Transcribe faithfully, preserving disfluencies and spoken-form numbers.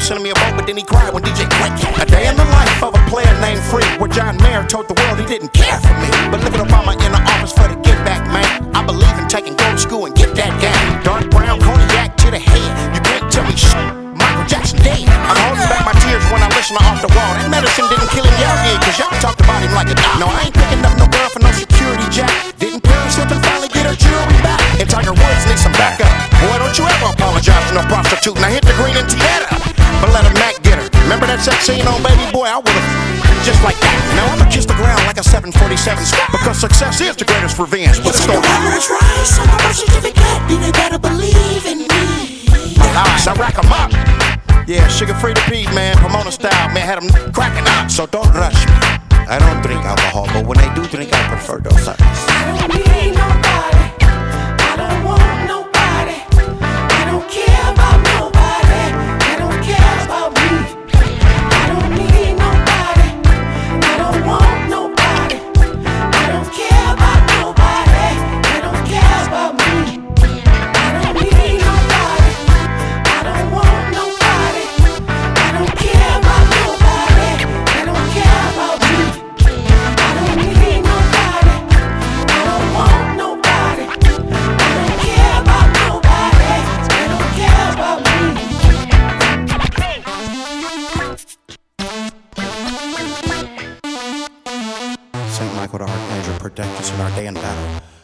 sending me a vote, but then he cried when D J Quake. A day in the life of a player named Free, where John Mayer told the world he didn't care for me. But look at Obama in the office for the give back, man. I believe in taking go to school and get that game. Dark brown cognac to the head. You can't tell me shit. Michael Jackson dead. I'm holding back my tears when I listen to Off the Wall. That medicine didn't kill him, y'all did, cause y'all talked about him like a dog. No, I ain't picking up no girl for no security jack. Didn't Paris Hilton finally get her jewelry back? And Tiger Woods needs some backup. Boy, don't you ever apologize to no prostitute. Now hit the green and Tieta, but let a Mac get her. Remember that sex scene on Baby Boy? I would've just like that. Now I'ma kiss the ground like a seven forty-seven, because success is the greatest revenge. But it's the average rice on my birth certificate, then they better believe in me. Alright, I rack 'em up. Yeah, sugar-free to Pete, man. Pomona style, man, had 'em cracking up. So don't rush me. I don't drink alcohol, but when I do drink, I prefer those others. I don't need nobody. I don't want nobody. I don't care about nobody. I don't care about me. I don't need nobody. I don't want nobody. I don't care about nobody. I don't care about me. I don't need nobody. I don't want nobody. I don't care about nobody. I don't care about me. I don't need nobody. I don't want nobody. I don't care about nobody. I don't care about me. Saint Michael the Archangel, protect us in our day in battle.